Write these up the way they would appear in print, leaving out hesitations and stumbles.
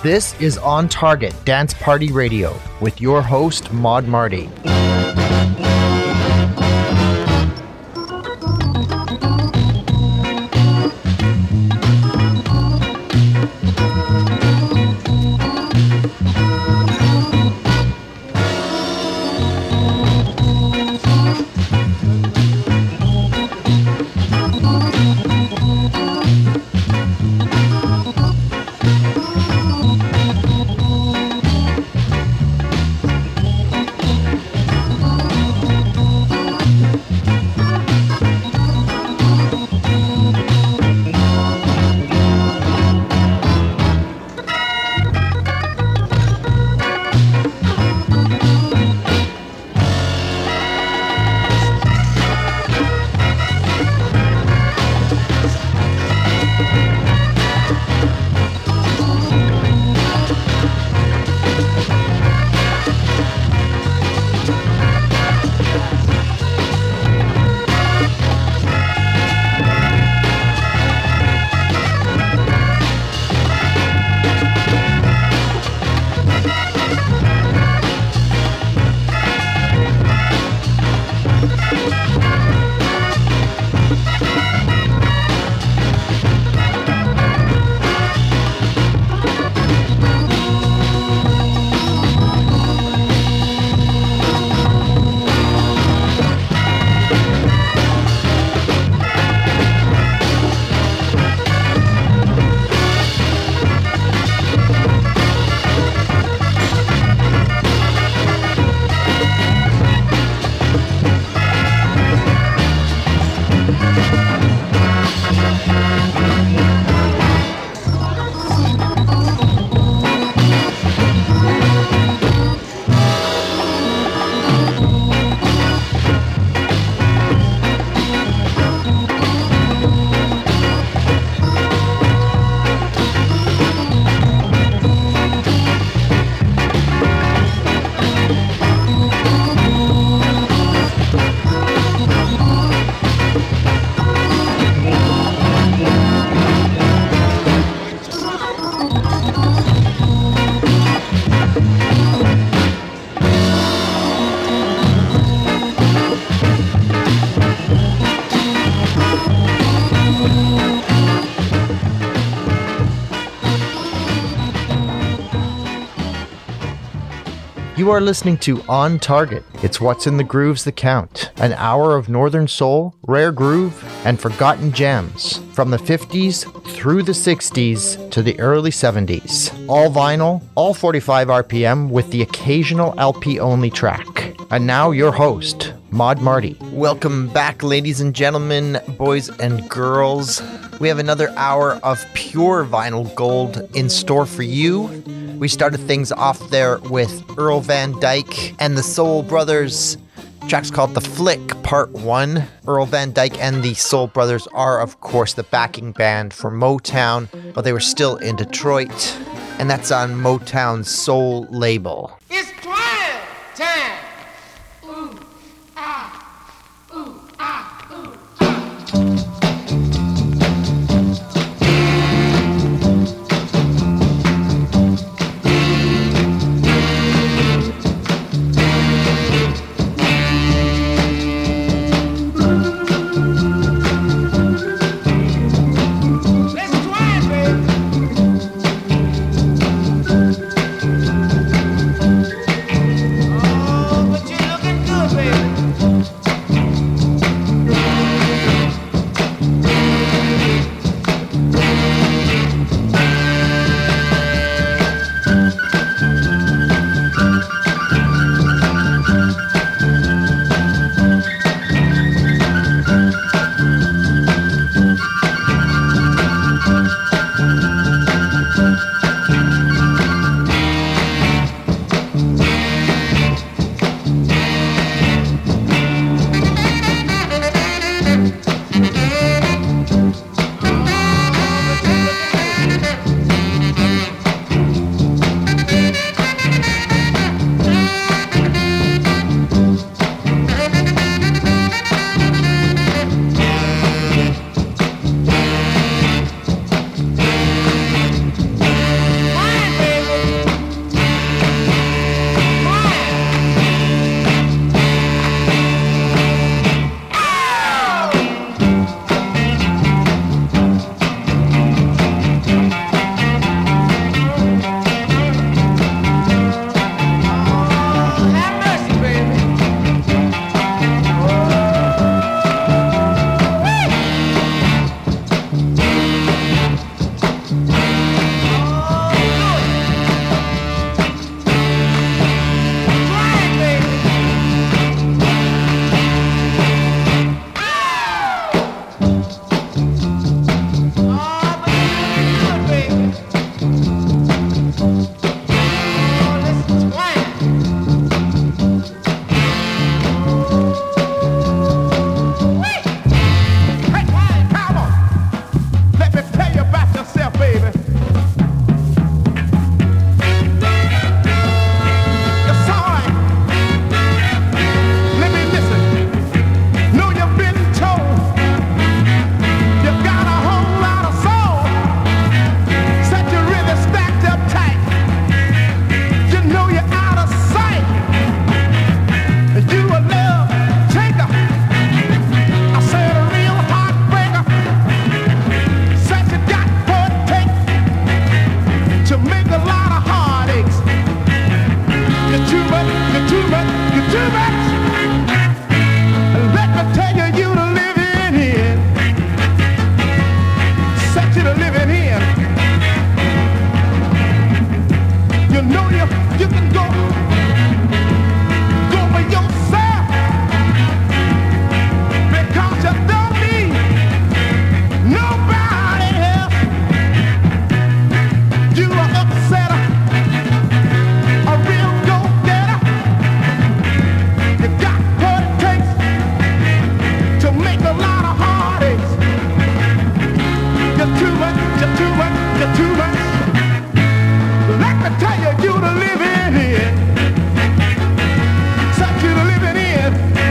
This is On Target Dance Party Radio with your host, Maud Marty. You are listening to On Target. It's what's in the grooves that count. An hour of Northern Soul, rare groove, and forgotten gems. From the 50s through the 60s to the early 70s. All vinyl, all 45 RPM with the occasional LP-only track. And now your host, Maud Marty. Welcome back, ladies and gentlemen, boys and girls. We have another hour of pure vinyl gold in store for you. We started things off there with Earl Van Dyke and the Soul Brothers. The track's called The Flick Part 1. Earl Van Dyke and the Soul Brothers are, of course, the backing band for Motown, but they were still in Detroit. And that's on Motown's Soul label. It's twirl time. Ooh, ah, ooh, ah, ooh, ah. Oh too much. Let me tell you, you to live in here. Set you to live in here. You know you can go for yourself because you don't need nobody else. You are upsetter, a real go-getter. You got what it takes to make a lot of heartaches. You're too much, you're too much, you're too much. Let me tell you, you to live in here. Such you to live in here.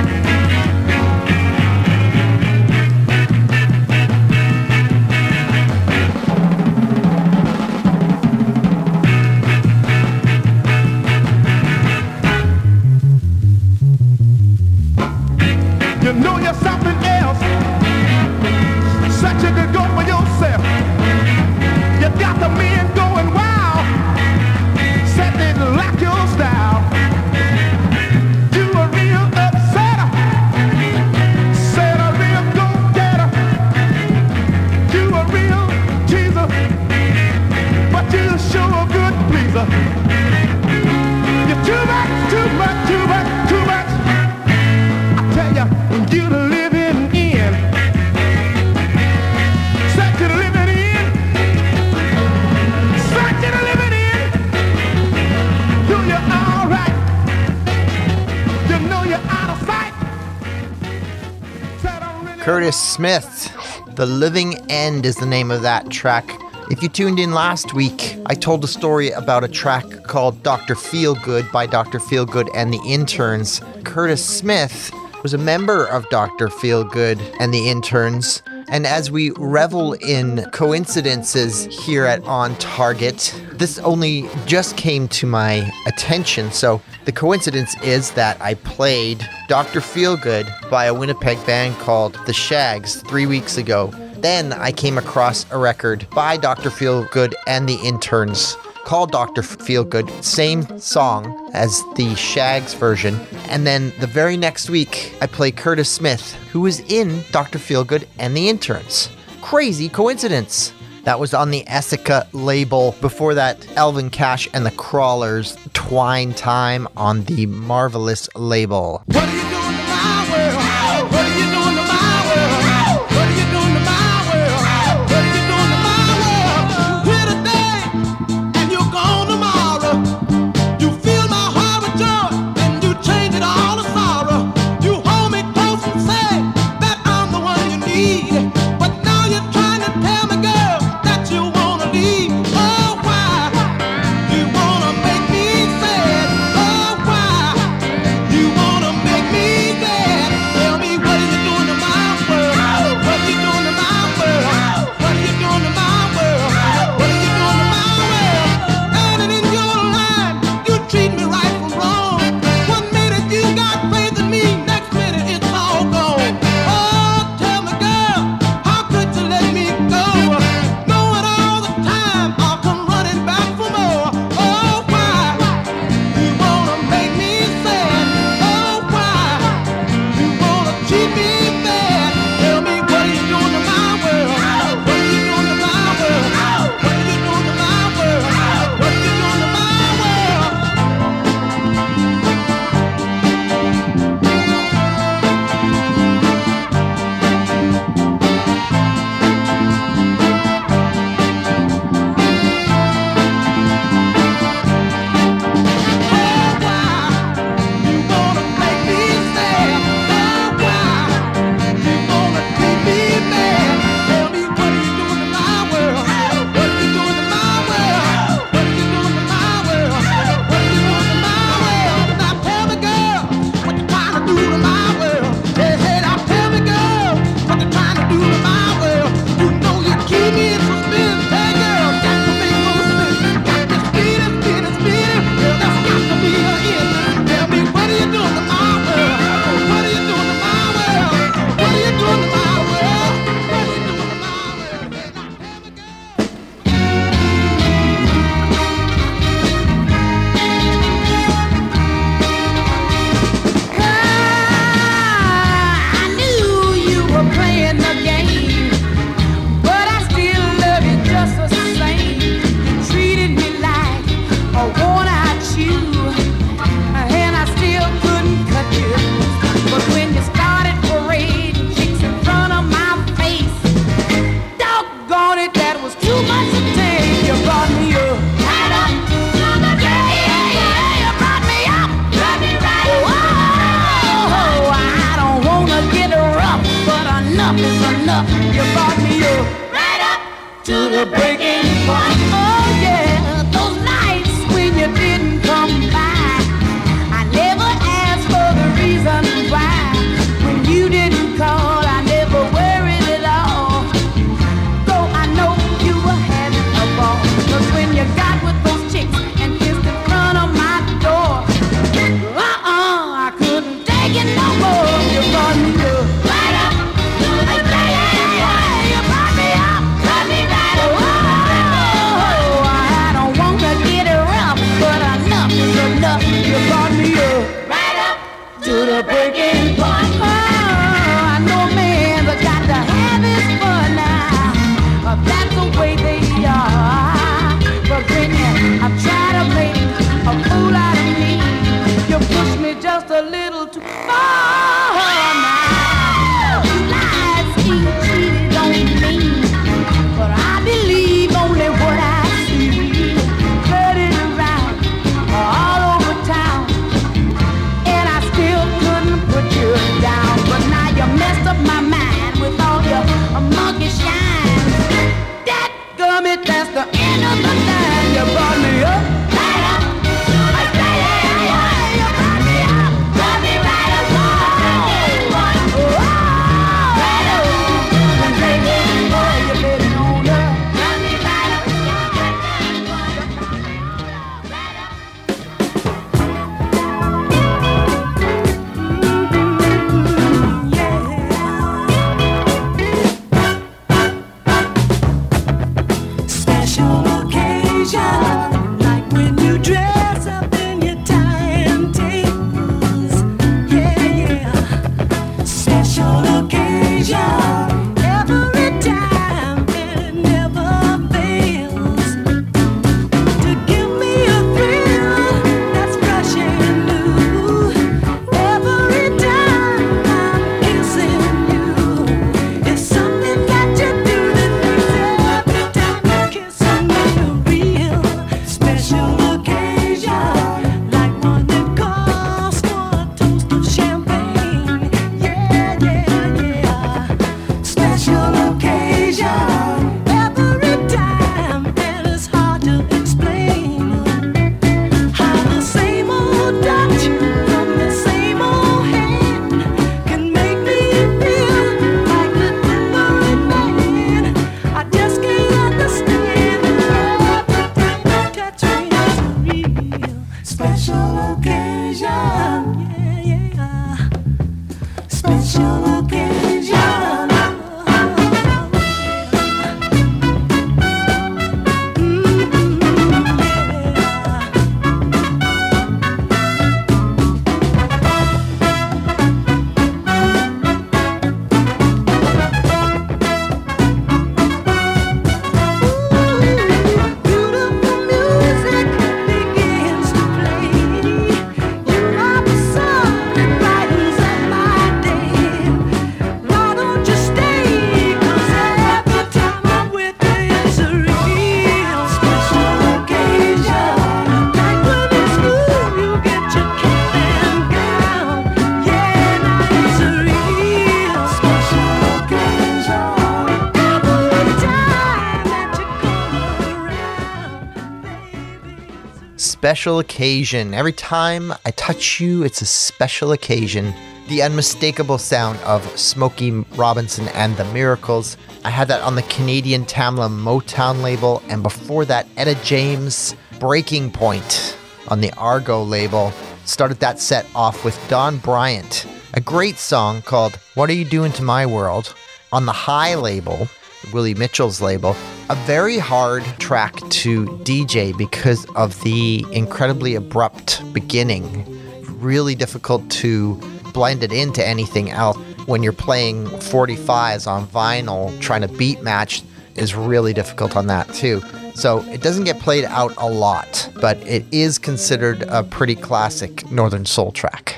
You know you're something else. Such you could go for yourself. You got the men going wild. Said they like your style. You a real upsetter. Said a real go-getter. You a real teaser. But you sure a good pleaser. You're too much, too much, too much, too much. I tell you, you to live in. Such you to live in. Such you to live in. Do you all right? You know you're out of sight. Said I'm really Curtis Smith, The Living End is the name of that track. If you tuned in last week, I told a story about a track called Dr. Feelgood by Dr. Feelgood and the Interns. Curtis Smith was a member of Dr. Feelgood and the Interns. And as we revel in coincidences here at On Target, this only just came to my attention. So the coincidence is that I played Dr. Feelgood by a Winnipeg band called The Shags 3 weeks ago. Then I came across a record by Dr. Feelgood and the Interns called Dr. Feelgood, same song as the Shags version. And then the very next week, I played Curtis Smith, who was in Dr. Feelgood and the Interns. Crazy coincidence. That was on the Essica label. Before that, Elvin Cash and the Crawlers, Twine Time on the Marvelous label. What are you doing to my world? What are you doing to my world? What are you doing to my world? What are you doing to my world? You here today and you're gone tomorrow. You fill my heart with joy and you change it all to sorrow. You hold me close and say that I'm the one you need. But now you're trying to tell me, girl, that you wanna leave. Oh, why? You wanna make me sad. Oh, why? You wanna make me to the breaking point. Oh yeah, those nights when you didn't come by, I never asked for the reason why. When you didn't call, I never worried at all. Though I know you were having a ball. 'Cause when you got with those chicks and kissed in front of my door, I couldn't take it no more. You brought me up, right up to the you brought me up, brought me right up. Oh, I don't want to get it rough, but enough is enough. You brought me up, right up to the breaking point. Oh, I know man's got to have his fun now. That's the way they are. But when I try to make a fool out of me, you push me just a little too far now. Lies ain't cheated on me, but I believe only what I see. Heard it around all over town, and I still couldn't put you down. But now you messed up my mind with all your monkey shine. That gummit, that's the end of the line. You brought me up, right up. You brought me up, brought me right up. Oh, right up. Baby, boy, you better know that. Brought me right up. Special occasion, like when you dress up in your tie and tails. Yeah. Special occasion, every time, and it never fails to give me a thrill that's fresh and new. Every time I'm kissing you, it's something that you do that makes every time you're kissing me a real special occasion, like one that calls for a toast of champagne. Yeah. Special occasion, every time, and it's hard to explain how the same old touch from the same old hand can make me feel like the different man. I just can't understand every time you touch me, it's a real special occasion. Yeah. Special occasion. Beautiful music begins to play. You are the sun that brightens up my day. Why don't you stay? 'Cause every time I'm with you, it's a real special occasion. Like when it's smooth, you get your cap and gown. Yeah, now it's a real special occasion. Every time that you come around, baby, it's a Special occasion. Every time I touch you, it's a special occasion. The unmistakable sound of Smokey Robinson and the Miracles. I had that on the Canadian Tamla Motown label, and before that, Etta James, Breaking Point on the Argo label. Started that set off with Don Bryant, a great song called What Are You Doing to My World on the High label, Willie Mitchell's label. A very hard track to DJ because of the incredibly abrupt beginning. Really difficult to blend it into anything else. When you're playing 45s on vinyl, trying to beat match is really difficult on that too. So it doesn't get played out a lot, but it is considered a pretty classic Northern Soul track.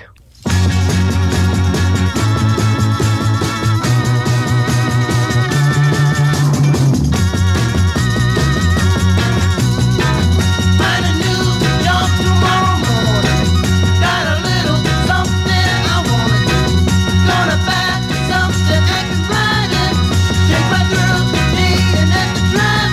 Gonna buy something I can ride in. Take my girl to me and at the drive.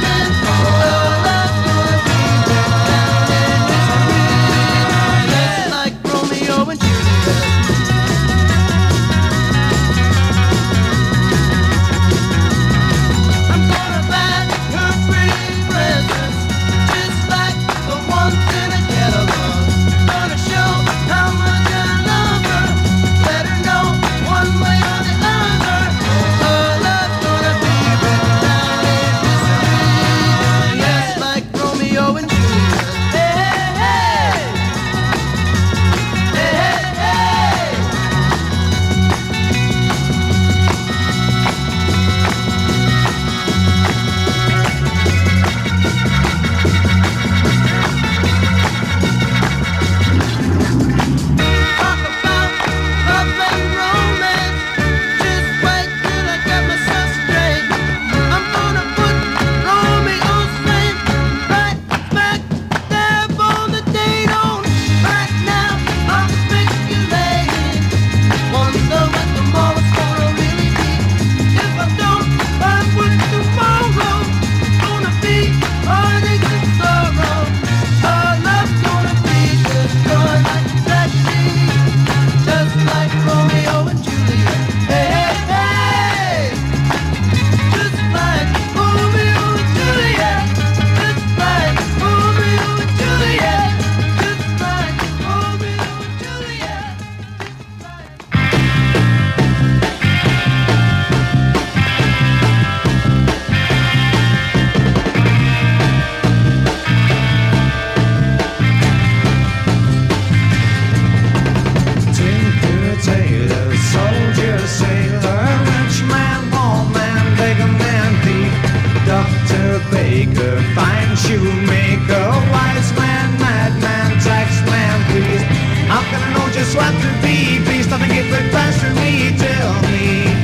can I know just what to be? Please stop and get right past to me. Tell me,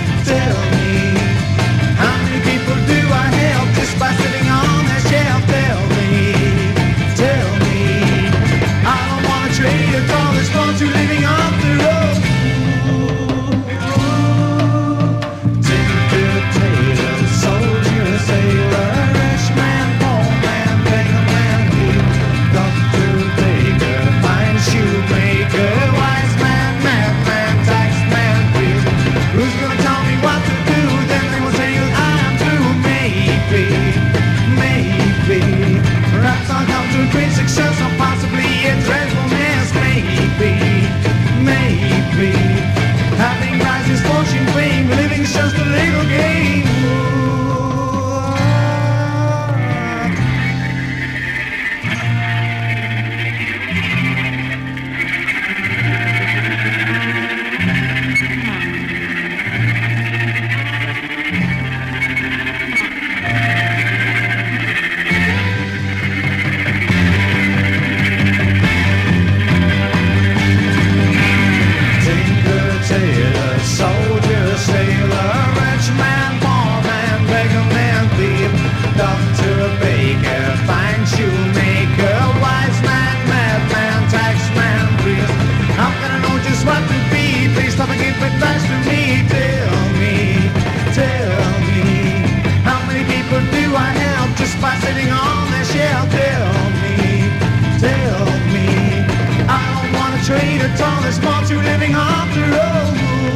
how many people do I help just by sitting on that shelf? Tell me, I don't wanna trade a call that's gone to living off the road. Tinker, tailor, soldier, sailor, rich man, poor man, beggar man, doctor, baker, fine shoemaker, wise man, madman, tax man, priest. Who's gonna tell me what to do? Then they will say I'm through. Maybe, perhaps I'll come to great success or possibly a dreadful mess. Maybe, having rises, fortune, fame, living's just a little game. Tailor, soldier, sailor, rich man, poor man, beggar man, thief, doctor, baker, fine shoemaker, wise man, madman, tax man, priest. How can I know just what to be? Please stop and give advice to me. Tell me, how many people do I help just by sitting on their shelf? Tell me, I don't wanna trade at all. There's more to living off the road.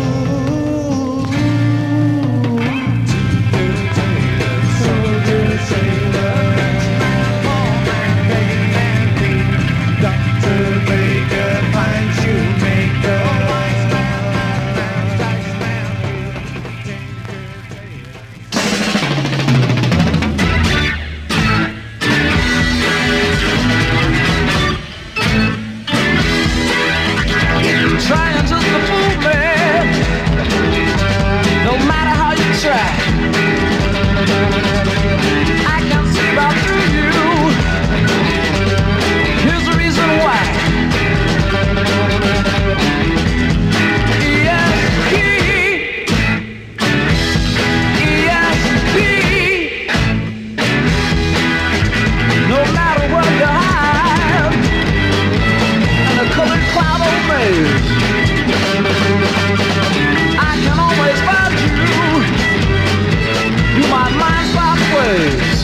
Soldier, sailor, poor man, beggar man, thief, doctor, baker, fine shoemaker, wise man, tax man, trying just to fool me, no matter how you try. I can see right through you. Here's the reason why. ESP, no matter what you hide, and the colored cloud obeys, I can always find you. You my mind stop ways.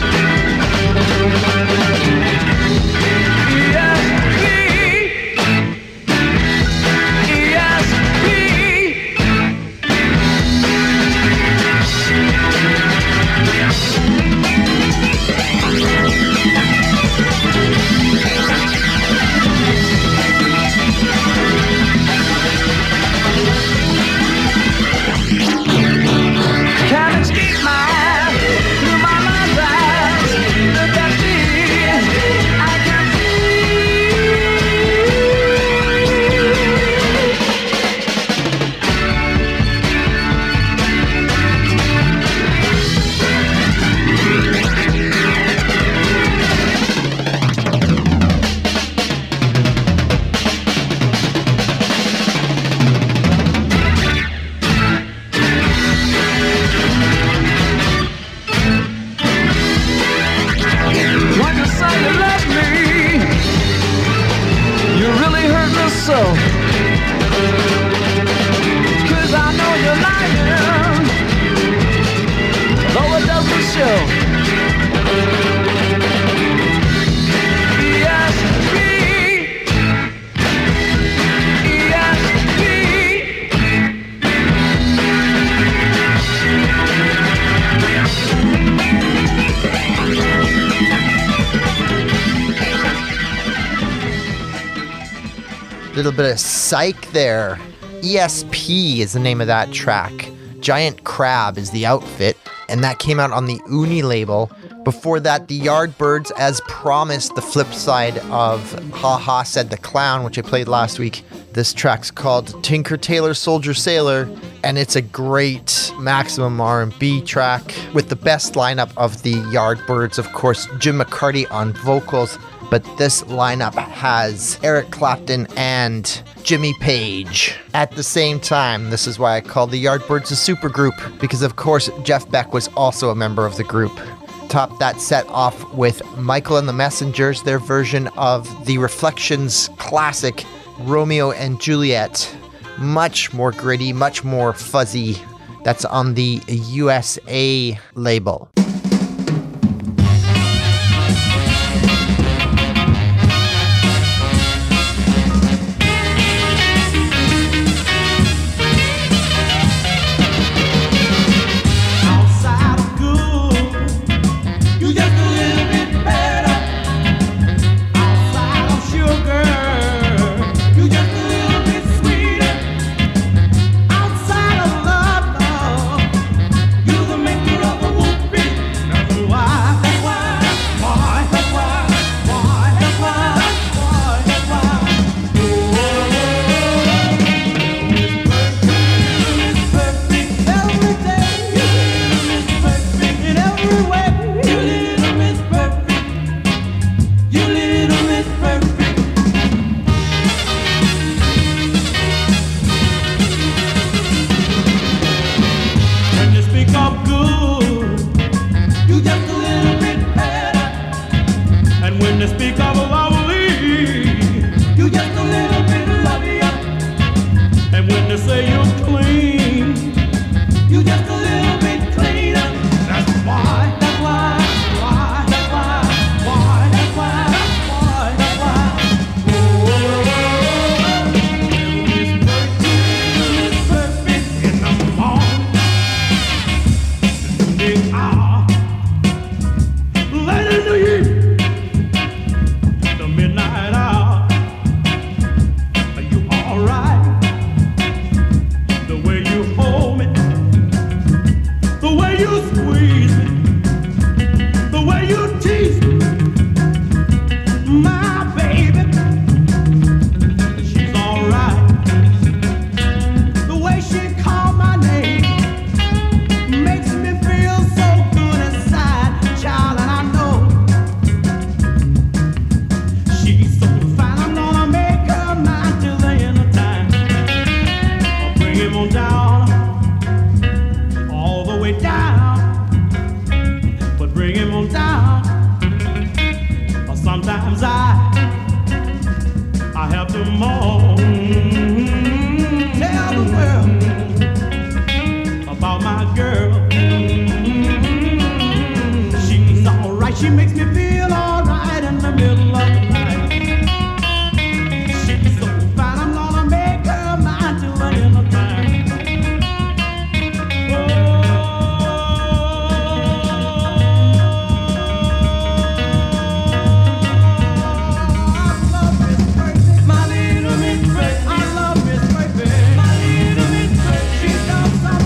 Can't escape through my mind's eyes, the destiny I can When you say you love me, you really hurt me so. 'Cause I know you're lying, though it doesn't show. ESP, Little bit of psych there. ESP is the name of that track. Giant Crab is the outfit, and that came out on the Uni label. Before that, the Yardbirds, as promised, the flip side of Ha Ha Said the Clown, which I played last week. This track's called Tinker, Tailor, Soldier, Sailor, and it's a great maximum R&B track with the best lineup of the Yardbirds. Of course, Jim McCarty on vocals, but this lineup has Eric Clapton and Jimmy Page at the same time. This is why I call the Yardbirds a supergroup, because of course Jeff Beck was also a member of the group. Top that set off with Michael and the Messengers, their version of the Reflections classic Romeo and Juliet. Much more gritty, much more fuzzy. That's on the USA label.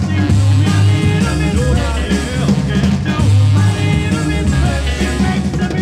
Makes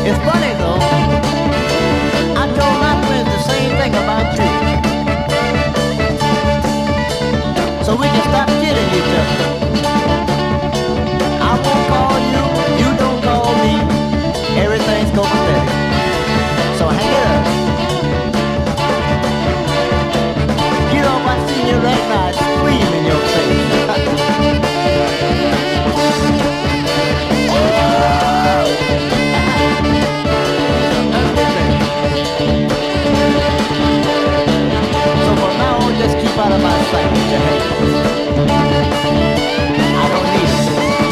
It's funny though. I told my friends the same thing about you. So we can stop kidding each other. I won't call you, you don't call me. Everything's copacetic. So hang it up. Get off my senior last night, scream in your face. So from now on, just keep out of my sight with your hands. I don't need it.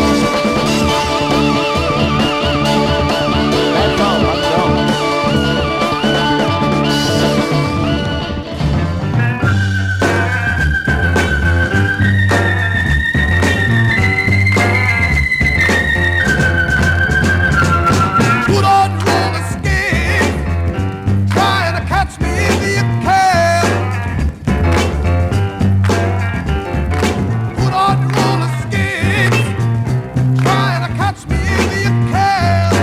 That's all, I'm gone. Put on roller skates, trying to catch me if you can. Put on roller skates, trying to catch me if you can.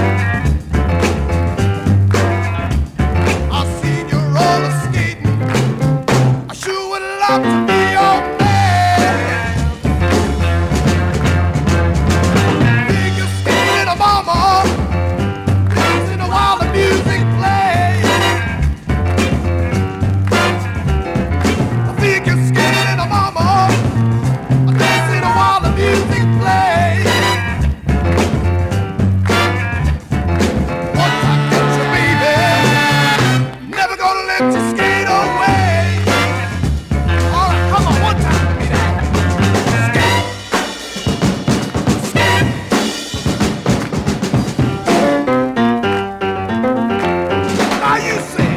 I've seen you roller skating. I sure would love to be your man. Figure skating, mama. Dancing while the music plays. I think you're scared of mama. Dancing while the music plays. Once I get you, baby, never gonna let you skate away. All right, come on, one time with me now. Skate, skate. Now you sing.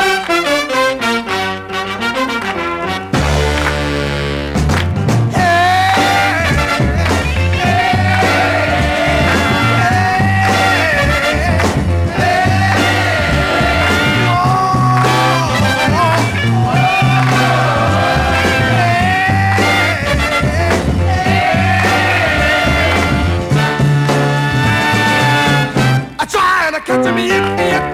I'm trying to catch me if you can.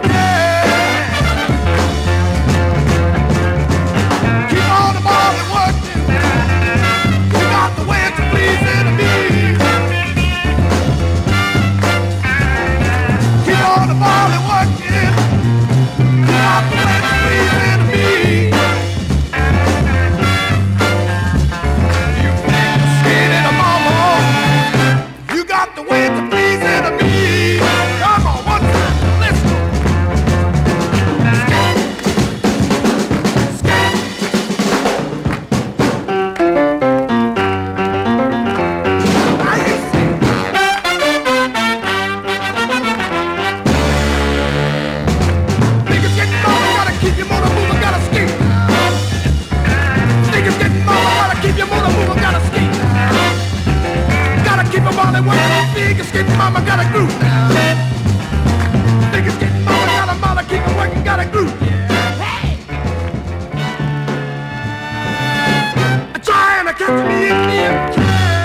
Keep on the ball and working. You got the way to pleasing me. Keep on the ball and working. You got the way to pleasing me. You think you're skating a mama. You got the way to pleasing me. Come on, one time, let's go. Skate, skate. Now you sing. Niggas getting mama, gotta keep your motor moving, gotta skate. Niggas getting mama, gotta keep your motor moving, gotta skate. Gotta keep them all in working. Niggas getting mama, gotta groove. Niggas getting mama, gotta keep them working, gotta groove. Hey! I'm trying to catch me if you can.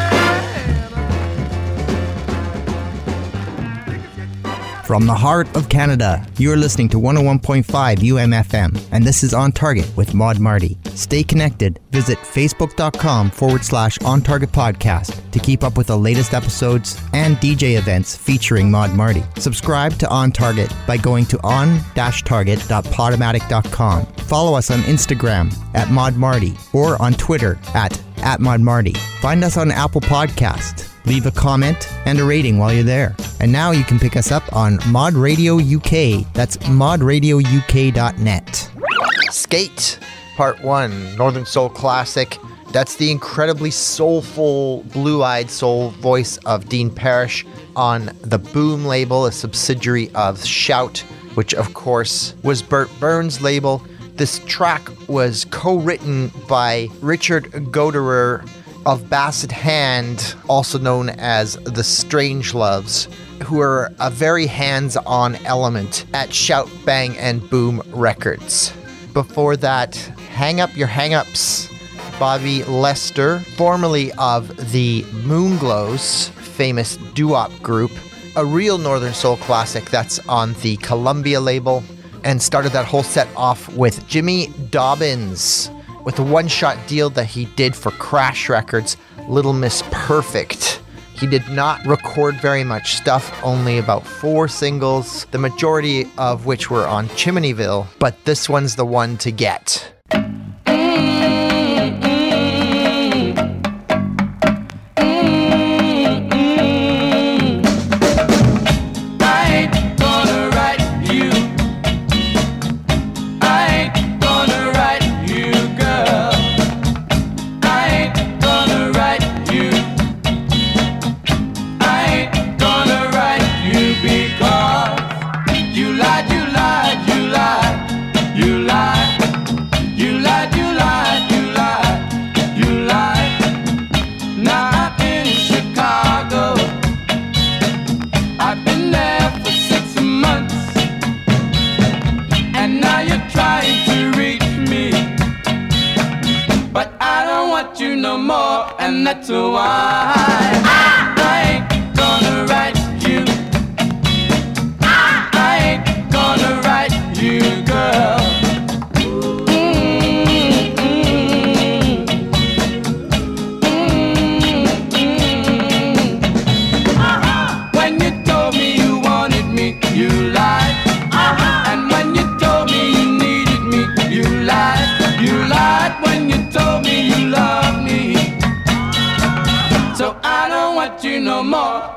From the heart of Canada, you're listening to 101.5 UMFM, and this is On Target with Maud Marty. Stay connected. Visit facebook.com/On Target Podcast to keep up with the latest episodes and DJ events featuring Maud Marty. Subscribe to On Target by going to on-target.podomatic.com. Follow us on Instagram @Maud Marty or on Twitter @Maud Marty. Find us on Apple Podcast. Leave a comment and a rating while you're there. And now you can pick us up on Mod Radio UK. That's modradiouk.net. Skate, Part 1, Northern Soul Classic. That's the incredibly soulful, blue-eyed soul voice of Dean Parrish on the Boom label, a subsidiary of Shout, which of course was Burt Burns' label. This track was co-written by Richard Goderer of Basset Hand, also known as the Strangeloves, who are a very hands-on element at Shout, Bang, and Boom Records. Before that, Hang Up Your Hang-Ups, Bobby Lester, formerly of the Moonglows, famous doo-wop group, a real Northern Soul classic that's on the Columbia label, and started that whole set off with Jimmy Dobbins with a one-shot deal that he did for Crash Records, Little Miss Perfect. He did not record very much stuff, only about 4 singles, the majority of which were on Chimneyville, but this one's the one to get. And that's why I ain't gonna write you. I ain't gonna write you, girl. When you told me you wanted me, you lied. And when you told me you needed me, you lied. You lied when you told me you loved me. So I don't want you no more.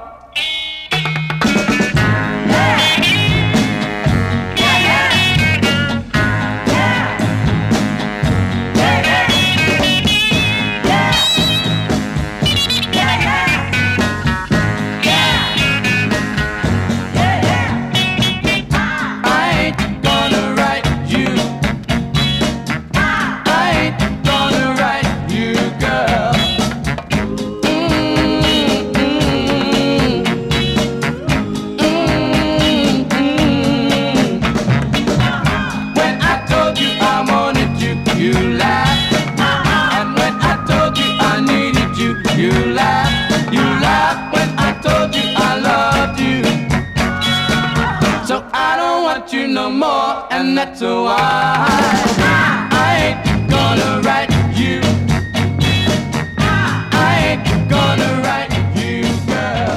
No more, and that's why I ain't gonna write you. I ain't gonna write you, girl.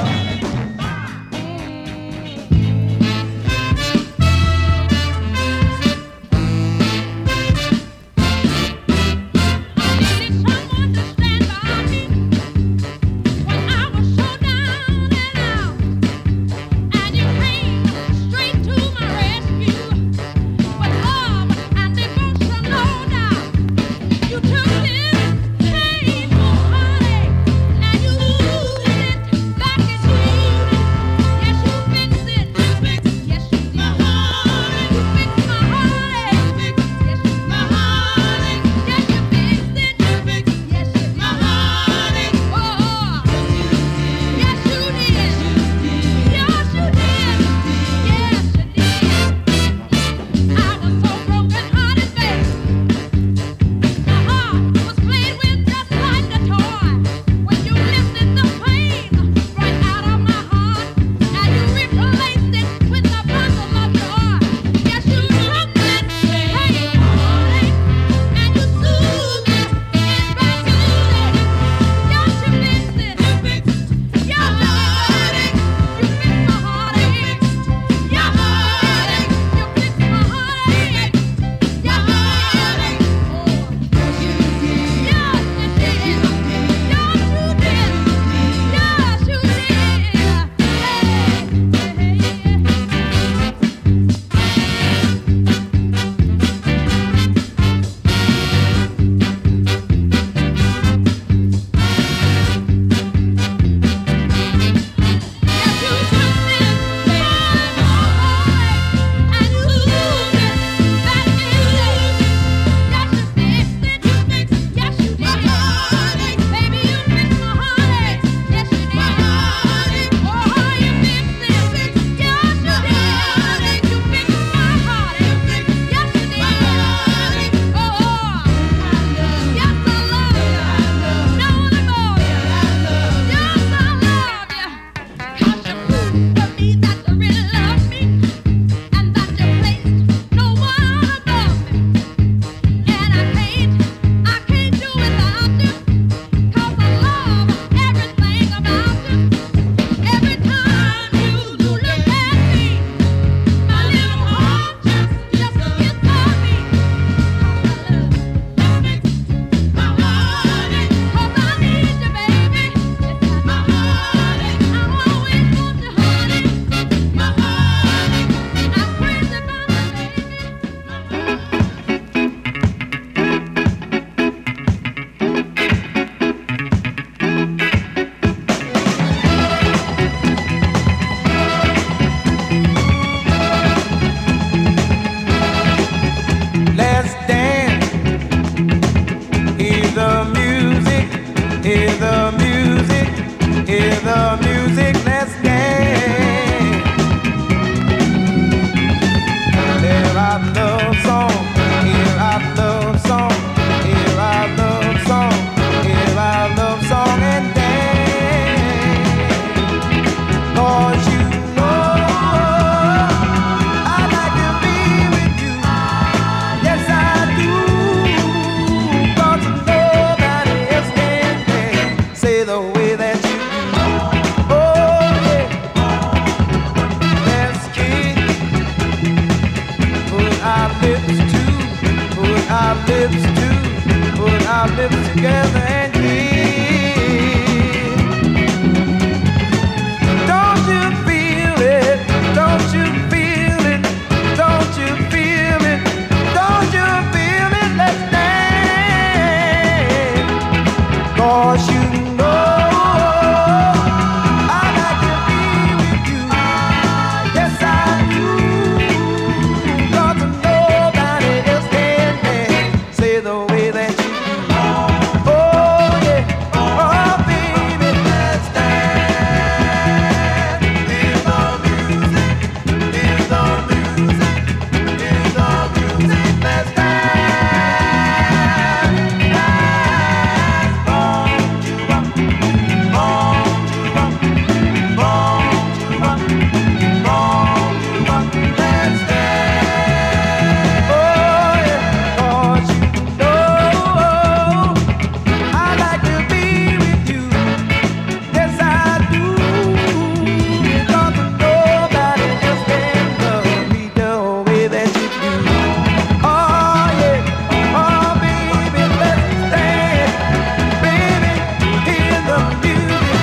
lips too. Put our lips together and kiss. Don't you feel it? Don't you feel it? Don't you feel it? Don't you feel it? Let's dance. 'Cause you know I like to be with you. Yes, I do. 'Cause nobody else can say the way that you do. Oh yeah, oh baby, let's dance. In the music, in the music, in the music, let's dance. Dance, you up, let's dance. Oh yeah, 'cause you know I like to be with you. Yes, I do. Because nobody else can love me the way that you do. Oh yeah, oh baby, let's dance. Baby, hear the music,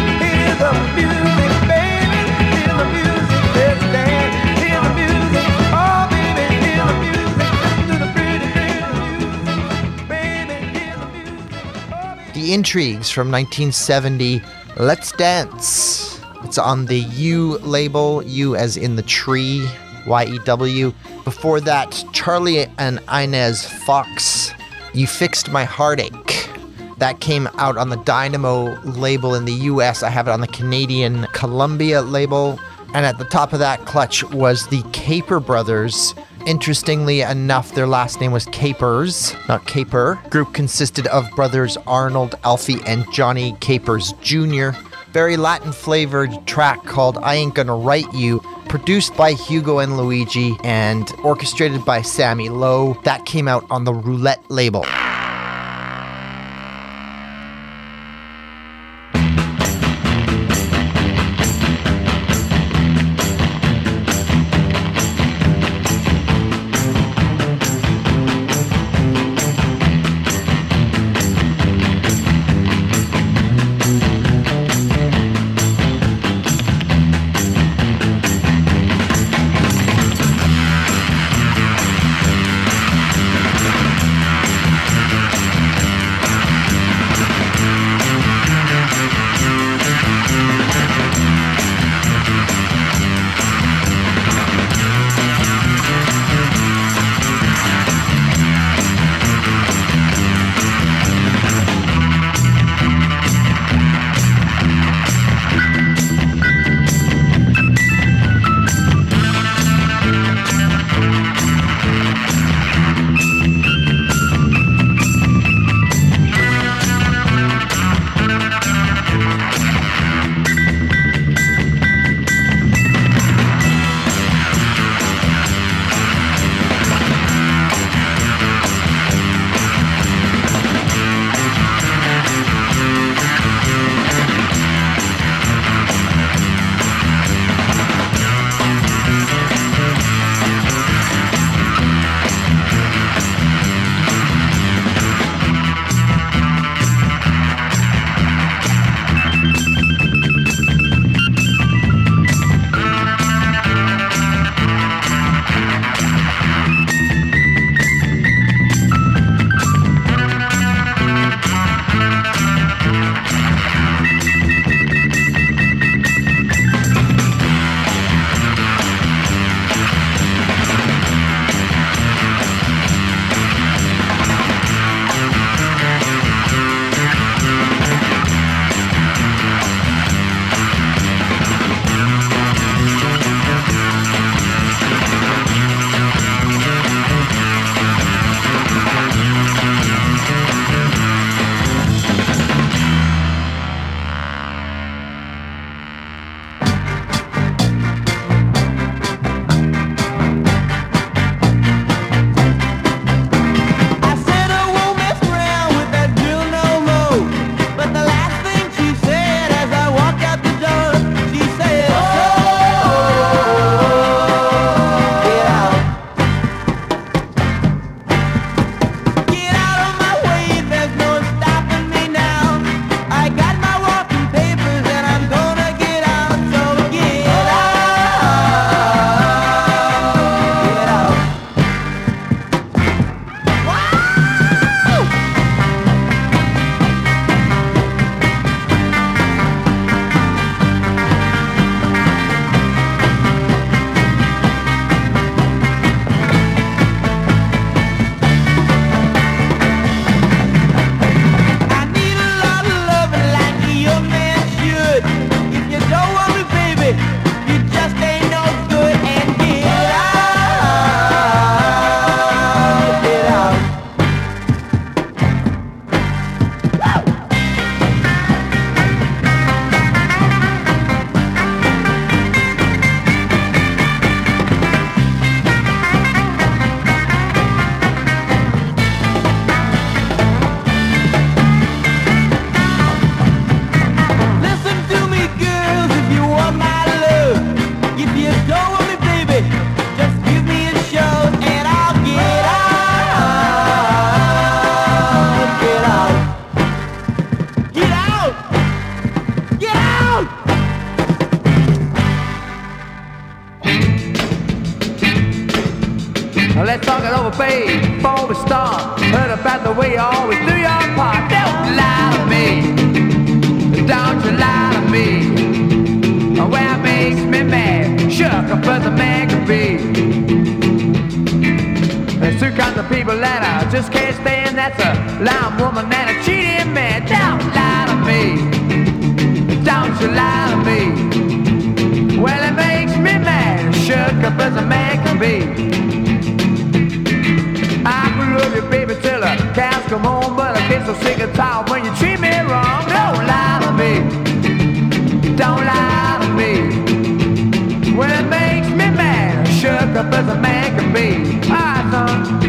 baby, hear the music, let's dance. Hear the music, oh baby, hear the music, to the pretty music, baby, hear the music, oh baby. The Intrigues from 1970, Let's Dance. It's on the U label, U as in the tree, Y-E-W. Before that, Charlie and Inez Fox, You Fixed My Heartache. That came out on the Dynamo label in the US. I have it on the Canadian Columbia label. And at the top of that clutch was the Caper Brothers. Interestingly enough, their last name was Capers, not Caper. Group consisted of brothers Arnold, Alfie, and Johnny Capers Jr. Very Latin flavored track called I Ain't Gonna Write You, produced by Hugo and Luigi and orchestrated by Sammy Lowe. That came out on the Roulette label. Let's talk it over, babe, before we start. Heard about the way you always do your part. Don't lie to me. Don't you lie to me. Well, it makes me mad. Sure, because a man can be. There's two kinds of people that I just can't stand. That's a lying woman and a cheating man. Don't lie to me. Don't you lie to me. Well, it makes me mad. Sure, because a man can be. I could love you, baby, till the cows come home, but I get so sick and tired when you treat me wrong. Don't lie to me. Don't lie to me. Well, it makes me mad. Shook up as a man can be. Alright, son.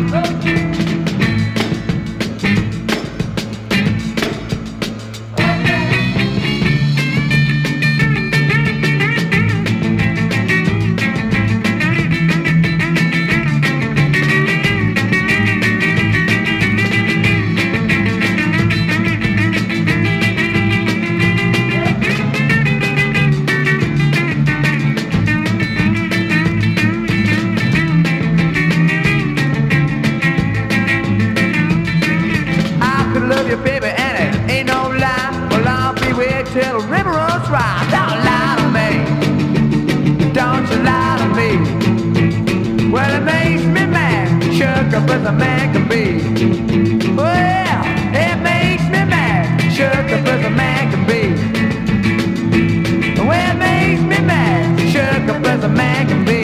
Till the river runs dry. Don't lie to me. Don't you lie to me. Well, it makes me mad. Shook up as a man can be. Well, it makes me mad. Shook up as a man can be. Well, it makes me mad. Shook up as a man can be.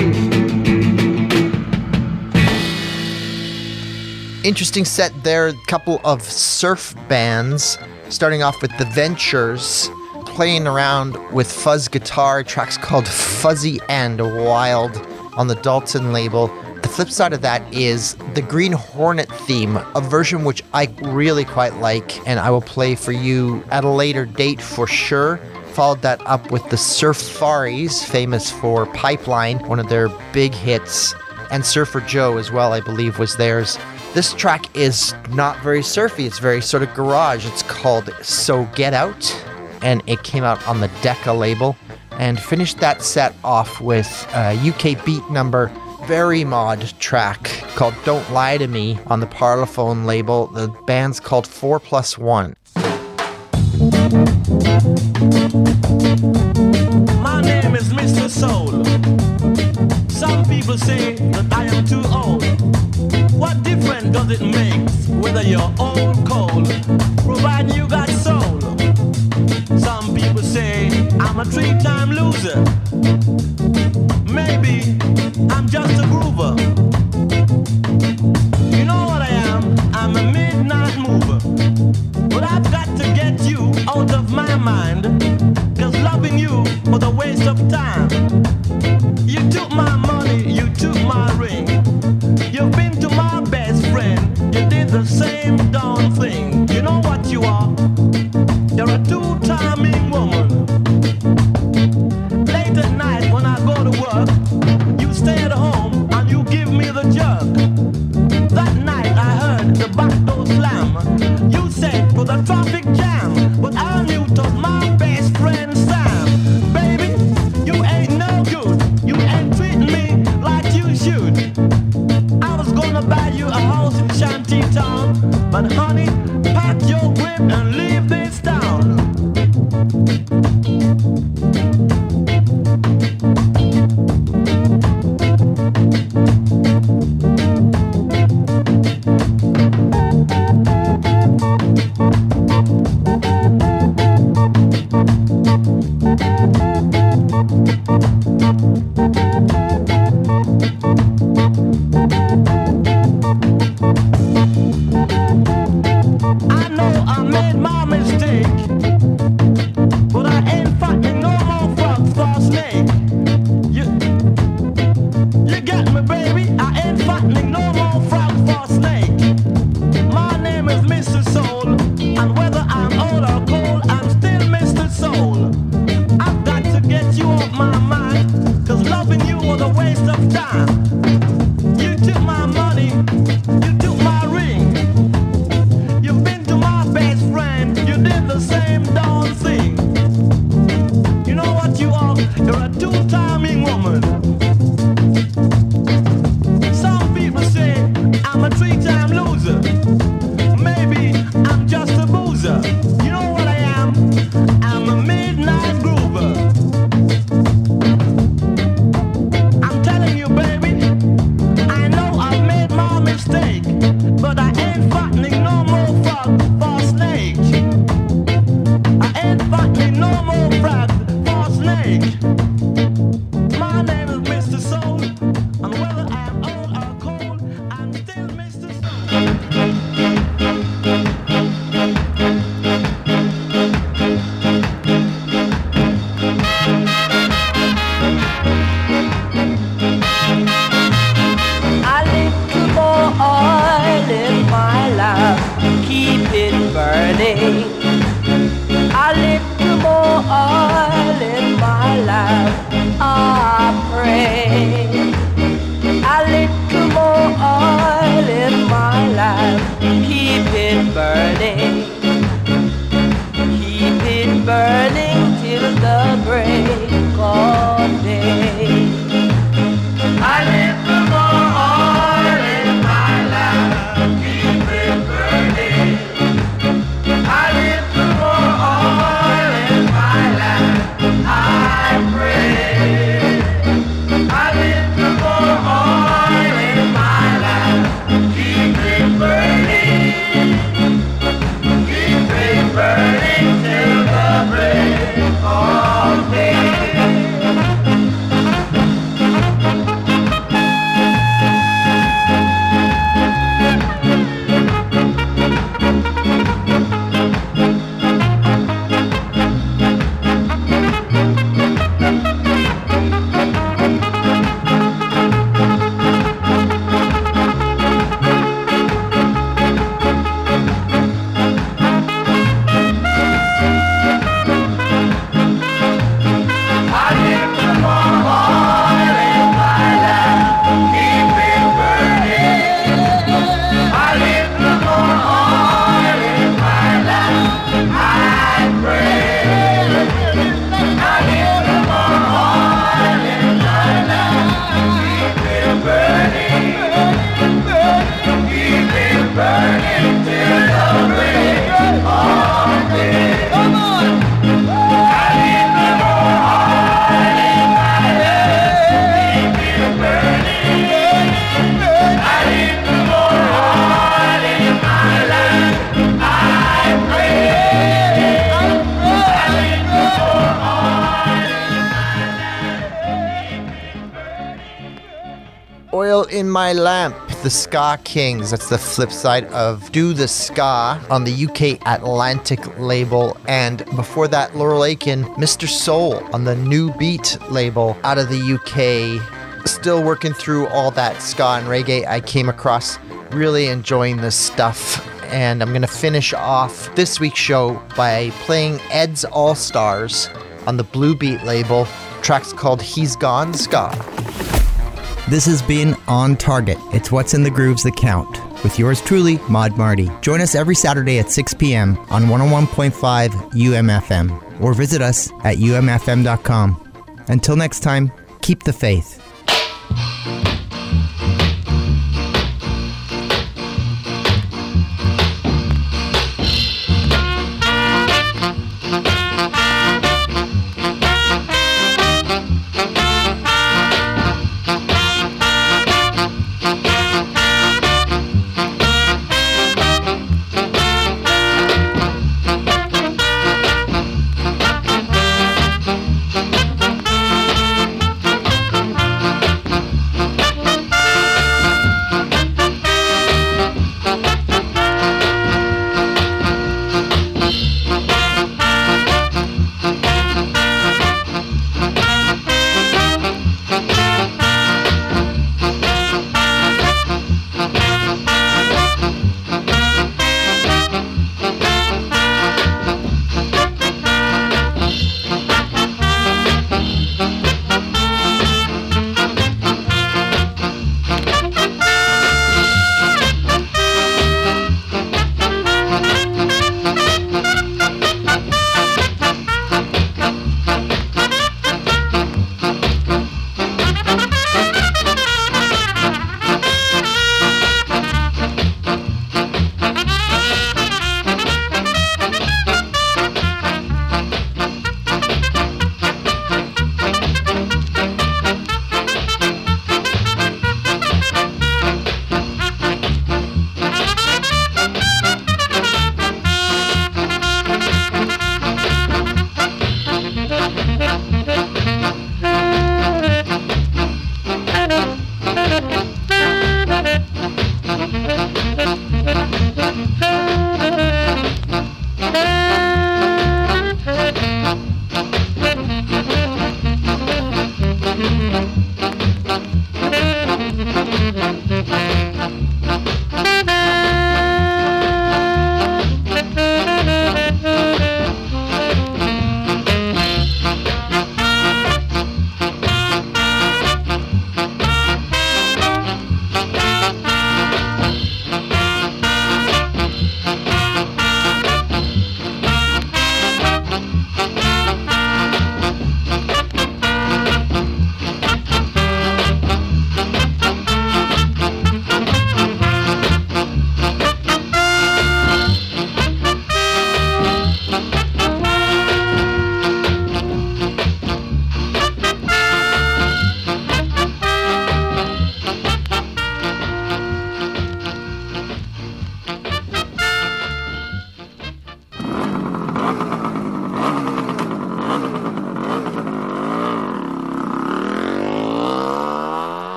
Interesting set there. A couple of surf bands. Starting off with The Ventures, playing around with fuzz guitar, tracks called Fuzzy and Wild on the Dalton label. The flip side of that is the Green Hornet theme, a version which I really quite like, and I will play for you at a later date for sure. Followed that up with the Surfaris, famous for Pipeline, one of their big hits, and Surfer Joe as well, I believe, was theirs. This track is not very surfy, it's very sort of garage. It's called So Get Out, and it came out on the Decca label. And finished that set off with a UK beat number, very mod track called Don't Lie to Me on the Parlophone label. The band's called 4+1. My name is Mr. Soul. Some people say that I am too old. What difference does it make whether you're old, cold, providing you got soul? Some people say I'm a 3-time loser. Maybe I'm just a groover. You know what I am? I'm a midnight mover. But I've got to get you out of my mind, 'cause loving you was a waste of time. You took my money, you took my ring. You've been to my best friend, you did the same darn thing. You know what you are? You're a two-timing woman. Late at night when I go to work, you stay at home and you give me the jerk. That night I heard the back door slam. You said for the traffic jam, but I knew it was my best friend Sam. Baby, you ain't no good. You ain't treating me like you should. I was gonna buy you a house in Shantytown, but honey, pack your grip and leave this town. I know I made my mistake, but I ain't fighting no more for a snake. You get me, baby? I ain't fighting no more for a snake. My name is Mr. Soul, and whether I'm old or cold, I'm still Mr. Soul. I've got to get you off my mind, 'cause loving you was a waste of time. You took my money, you took my ring. You've been to my best friend, you did the same darn thing. You know what you are? You're a two-timing woman. Some people say Oil in My Lamp, the Ska Kings. That's the flip side of Do the Ska on the UK Atlantic label. And before that, Laurel Aitken, Mr. Soul on the New Beat label out of the UK. Still working through all that ska and reggae I came across. Really enjoying this stuff. And I'm going to finish off this week's show by playing Ed's All Stars on the Blue Beat label. Track's called He's Gone Ska. This has been On Target. It's what's in the grooves that count. With yours truly, Maud Marty. Join us every Saturday at 6 p.m. on 101.5 UMFM or visit us at umfm.com. Until next time, keep the faith.